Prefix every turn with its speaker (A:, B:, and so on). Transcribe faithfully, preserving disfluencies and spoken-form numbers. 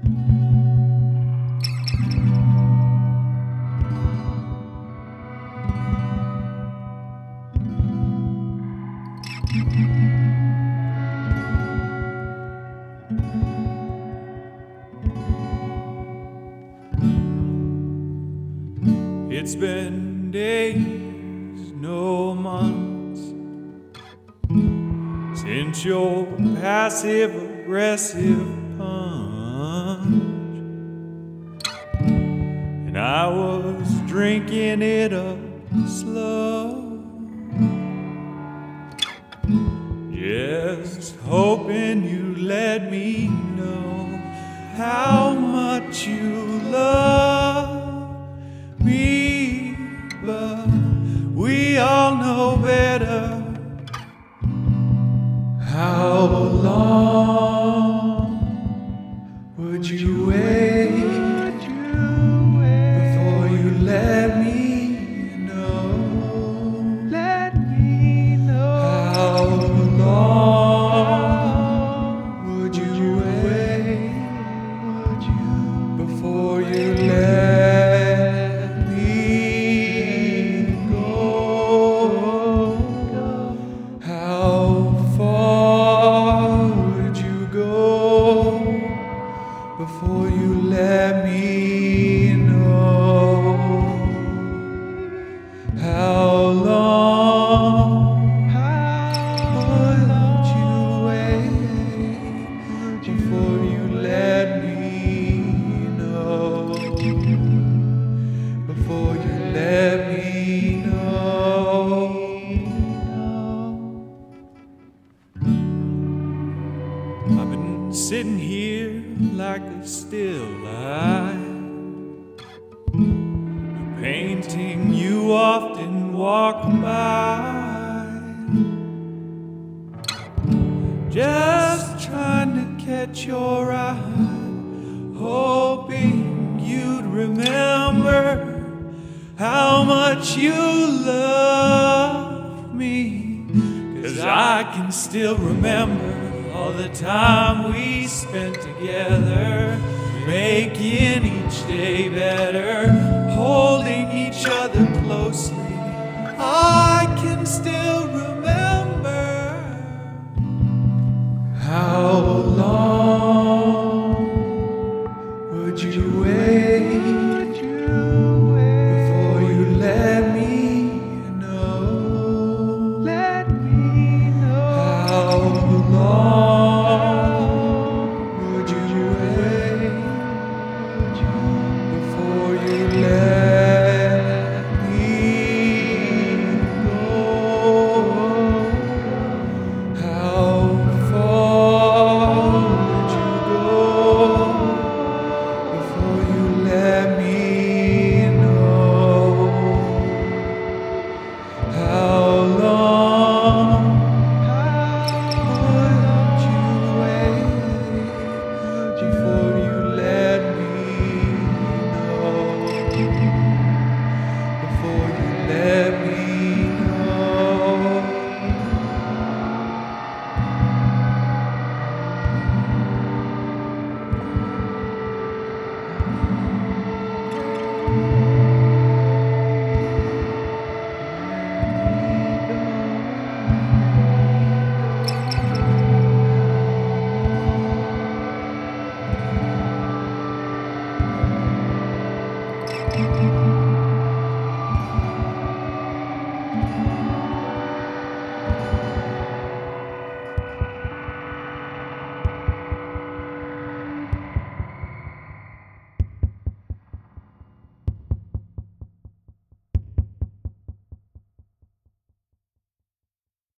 A: It's been days, no months, since your passive-aggressive punch, and I was drinking it up slow, just hoping you'd let me know how much you love me, but we all know better. How long would you wait before you let me know? Let me know. How long would you wait before you let me go? How far would you go before you let me know? How long would you wait before you let me know? Before you let me know. I've been sitting here like a still life, painting you often walk by, just trying to catch your eye, hoping you'd remember how much you love me. 'Cause I can still remember all the time we spent together, making each day better, holding each other closely. I can still remember. How long would you